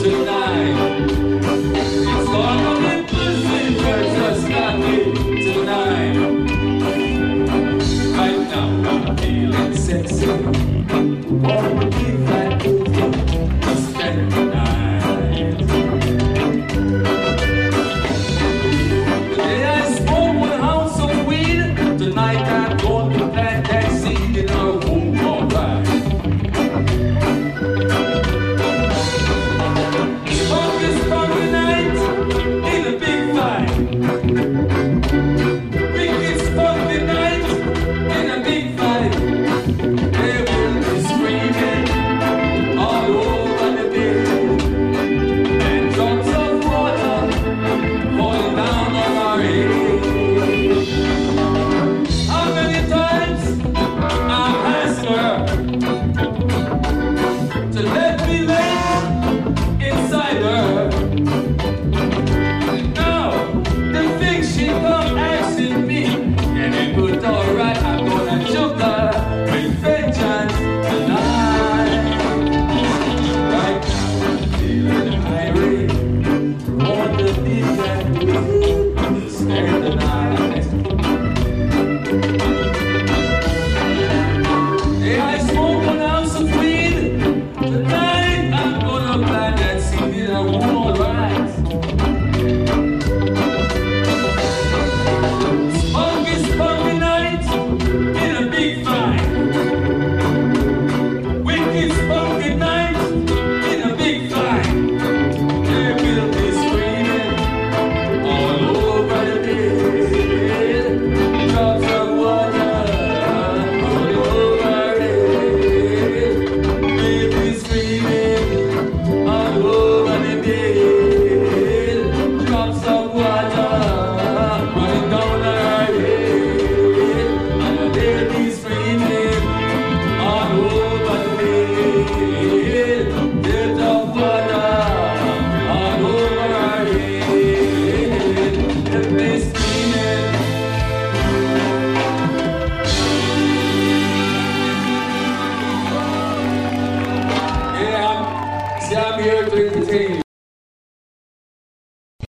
tonight. It's gonna be pussy, just not me tonight. Right now I'm feeling sexy. Wanna be like you to spend the night. Today I smoke 1 ounce of weed. Tonight I'm going to plant that seed in her womb, alright. Funky night in a big fight. Wicked funky night in a big fight. They will be screaming all over the bed, and drops of water falling down on our head. How many times I've asked her to let me lay inside her. She come asking me, and it good alright, I'm gonna choke her with vengeance tonight. Right now I'm feeling irate, want to be that way to spend the night. Yeah, I smoke 1 ounce of weed. Tonight I'm gonna plant that seed in a womb, alright. I'm here to entertain you.